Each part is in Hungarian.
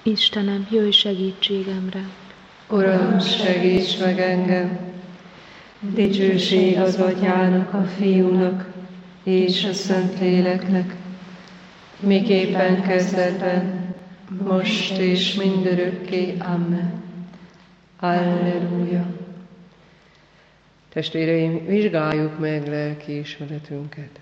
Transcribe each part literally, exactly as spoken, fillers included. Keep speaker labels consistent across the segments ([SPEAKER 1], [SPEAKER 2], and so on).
[SPEAKER 1] Istenem, jöjj segítségemre!
[SPEAKER 2] Uram, segíts meg engem! Dicsőség az Atyának, a Fiúnak és a Szentléleknek, miképpen kezdetben, most és mindörökké. Amen. Alleluja. Testvéreim, vizsgáljuk meg lelkiismeretünket,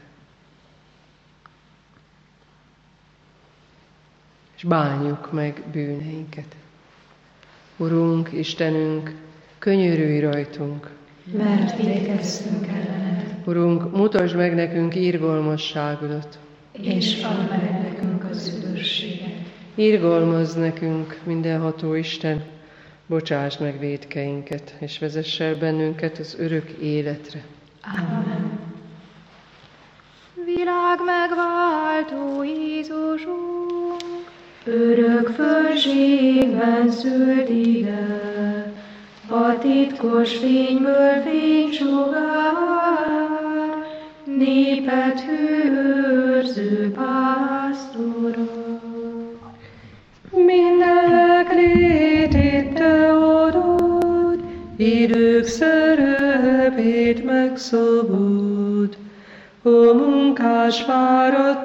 [SPEAKER 2] és bánjuk meg bűneinket. Urunk, Istenünk, könyörülj rajtunk,
[SPEAKER 3] mert vétkeztünk ellened.
[SPEAKER 2] Urunk, mutasd meg nekünk irgalmasságodat,
[SPEAKER 3] és add meg nekünk az üdvösséget.
[SPEAKER 2] Irgalmazz nekünk, mindenható Isten, bocsásd meg vétkeinket, és vezess el bennünket az örök életre.
[SPEAKER 3] Amen.
[SPEAKER 4] Világ megváltó Jézusunk,
[SPEAKER 3] örök fölségben szült ide, a titkos fényből fénysugár, népet hőrző pásztorok.
[SPEAKER 2] Mindenek létét te adod, idők szerepét megszabod, a munkás fáradt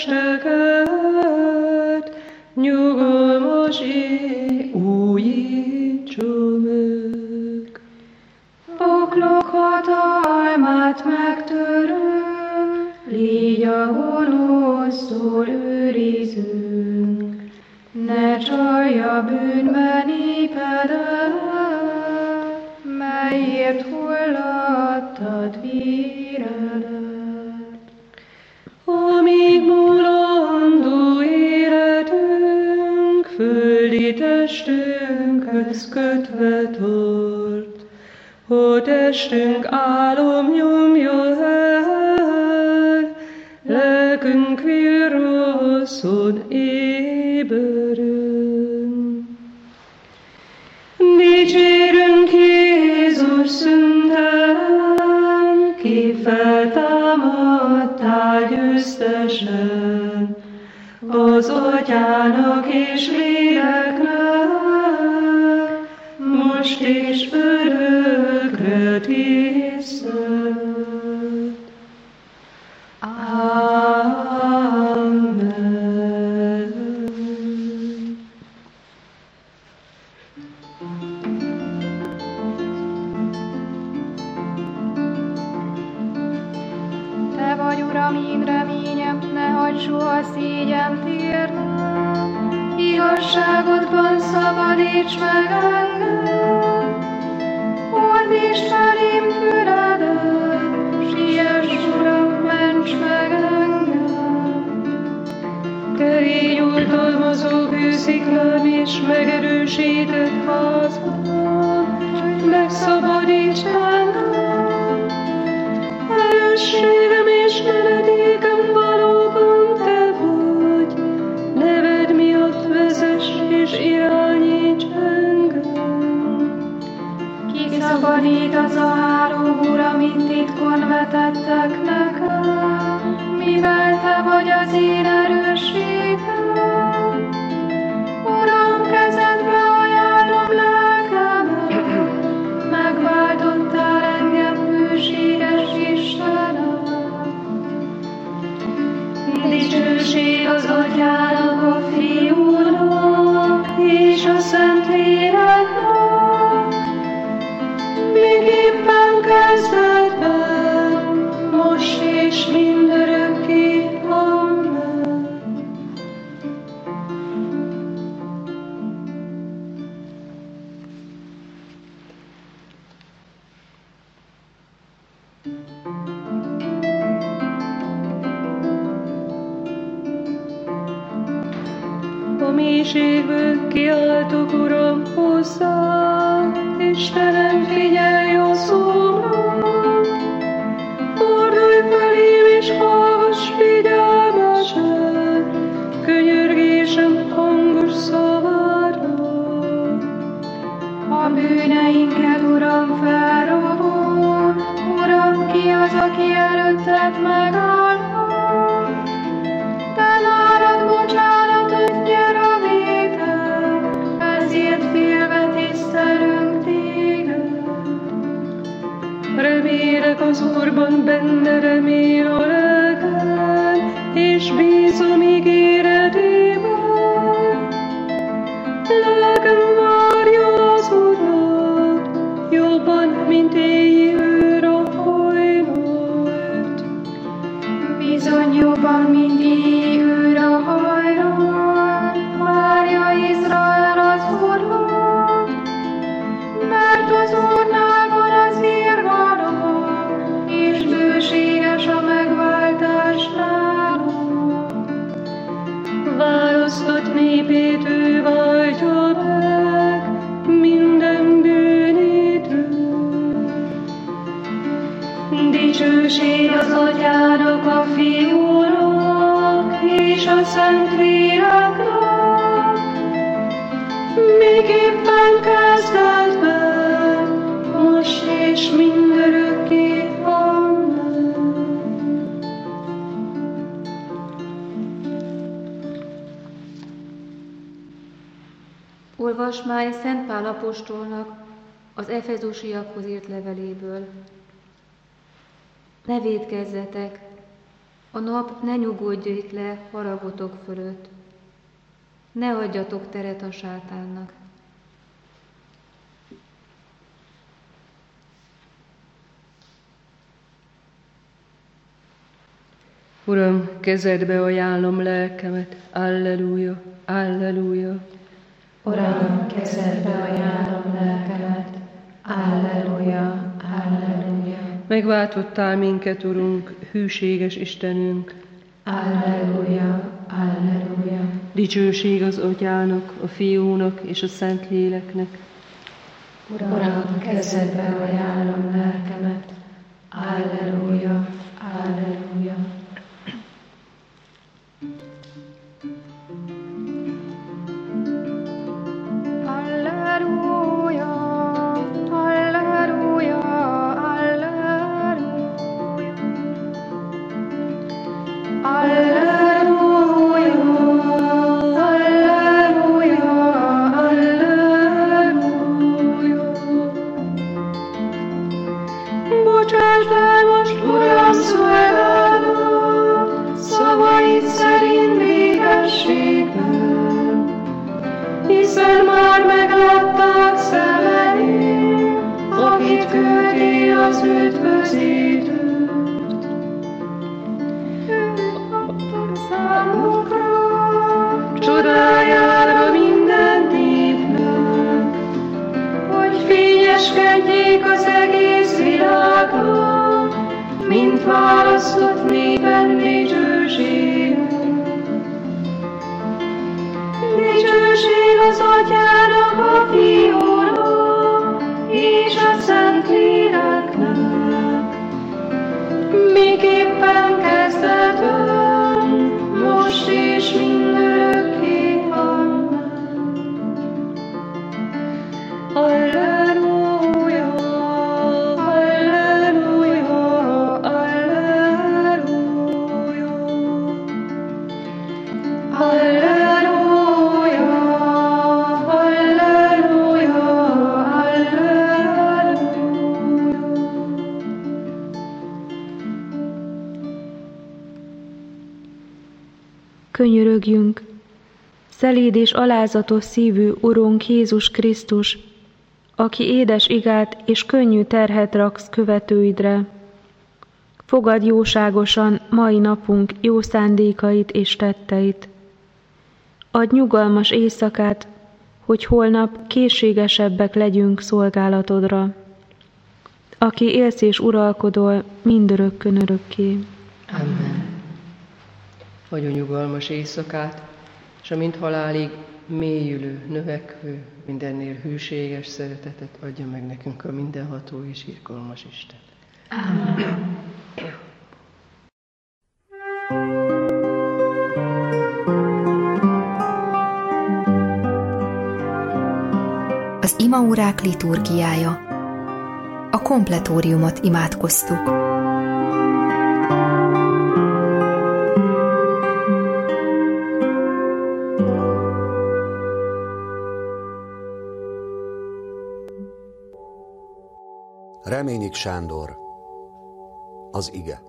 [SPEAKER 2] testeket, nyugalmas éj újítsa meg.
[SPEAKER 3] Poklok hatalmát megtörő, légy a gonosztól őrizünk, ne csalja bűnbe népedet, melyért hullattad véredet.
[SPEAKER 2] Amíg mulandó életünk, földi testünkhöz kötve tart, ha testünk álom nyomja el, lelkünk virrasszon éberen. Dicsérünk Jézus szüntelen, ki feltámadtál győztesen, az Atyának és Léleknek, most és örökre tisztelt. Amen.
[SPEAKER 4] Te vagy, Uram, én reményem, ne hagyd soha szégyent érnem. Igazságodban szabadíts meg engem, fordítsd felém füledet, siess, Uram, ments meg engem.
[SPEAKER 2] Te légy oltalmazó kősziklám és megerősített házban, megszabadíts engem. Erősségem és menedékem valóban te vagy, neved miatt vezess és irányíts engem.
[SPEAKER 3] Kiszabadít az a három úr, amit titkon vetettek nekem, mivel te vagy az én erősségem. Uram, kezedbe ajánlom lelkemet, megváltottál engem, hűséges Istenem. Dicsőség az Atyának, a Fiúnak és a Szentléleknek, miképpen kezdetben, most és mindörökké. Amen. A mélységből kiáltok, Uram, hozzá, Istenem, figyelj a szóra. Fordulj felém és hallgass figyelmesen, könyörgésem hangos szavára. A bűneinket, Uram, felrobol, Uram, ki az, aki előtted megállhat? Te nálad bocsánatot nyer a vétel, választott népét ő váltja meg minden bűnétől. Dicsőség az Atyának, a Fiúnak és a Szentléleknek, miképpen kezdetben, most és mindörökké. Amen.
[SPEAKER 5] Olvasmány Szent Pál apostolnak az Efezusiakhoz írt leveléből. Ne vétkezzetek, a nap ne nyugodjék le haragotok fölött. Ne adjatok teret a sátánnak.
[SPEAKER 2] Uram, kezedbe ajánlom lelkemet, alleluja, alleluja.
[SPEAKER 1] Uram, kezedbe ajánlom lelkemet, alleluja, alleluja.
[SPEAKER 2] Megváltottál minket, Urunk, hűséges Istenünk.
[SPEAKER 1] Alleluja, alleluja.
[SPEAKER 2] Dicsőség az Atyának, a Fiúnak és a Szentléleknek.
[SPEAKER 1] Uram, kezedbe ajánlom lelkemet, alleluja, alleluja.
[SPEAKER 3] Hiszen már meglátták szemei, akit küldi az üdvözítőt. Ők adtak számukra csodájára minden népnek, hogy fényeskedjék az egész világon, mint választott népen dicsőség. Dicsőség az Atyának, a Fiúnak és a Szentléleknek, miképpen kezdetben, most és mindörökké. Amen. Alleluja, alleluja, alleluja. Alleluja.
[SPEAKER 1] Könyörögjünk! Szelíd és alázatos szívű Urunk Jézus Krisztus, aki édes igát és könnyű terhet raksz követőidre. Fogadd jóságosan mai napunk jó szándékait és tetteit. Adj nyugalmas éjszakát, hogy holnap készségesebbek legyünk szolgálatodra. Aki élsz és uralkodol mindörökkön örökké.
[SPEAKER 2] Amen. Adjon nyugalmas éjszakát, és amint halálig mélyülő, növekvő, mindennél hűséges szeretetet adja meg nekünk a mindenható és irgalmas Isten.
[SPEAKER 1] Amen.
[SPEAKER 6] Az imaórák liturgiája. A kompletóriumot imádkoztuk.
[SPEAKER 7] Reményik Sándor, az ige.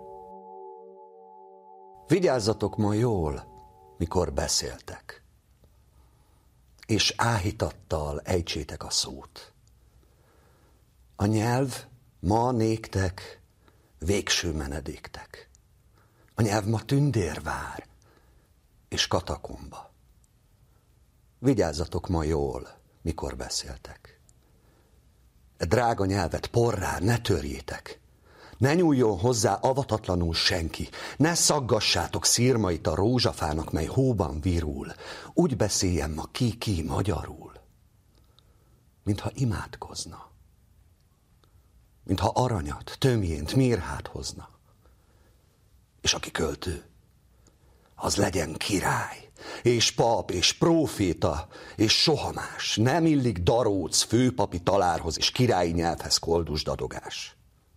[SPEAKER 7] Vigyázzatok ma jól, mikor beszéltek, és áhítattal ejtsétek a szót. A nyelv ma néktek végső menedéktek. A nyelv ma tündér vár és katakomba. Vigyázzatok ma jól, mikor beszéltek. E drága nyelvet porrá ne törjétek, Ne nyúljon hozzá avatatlanul senki, ne szaggassátok szirmait a rózsafának, mely hóban virul. Úgy beszéljen ma ki-ki magyarul, mintha imádkozna, mintha aranyat, tömjént, mirhát hozna. És aki költő, az legyen király, és pap, és próféta, és soha más. Nem illik daróc főpapi talárhoz, és királyi nyelvhez koldus dadogás.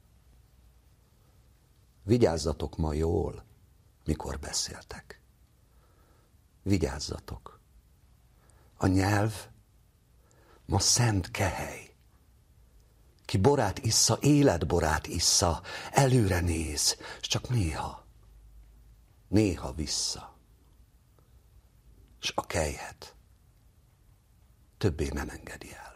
[SPEAKER 7] Vigyázzatok ma jól, mikor beszéltek. Vigyázzatok. A nyelv ma szent kehely. Ki borát issza, életborát issza, előre néz, és csak néha, néha vissza. És a kelyhet többé nem engedi el.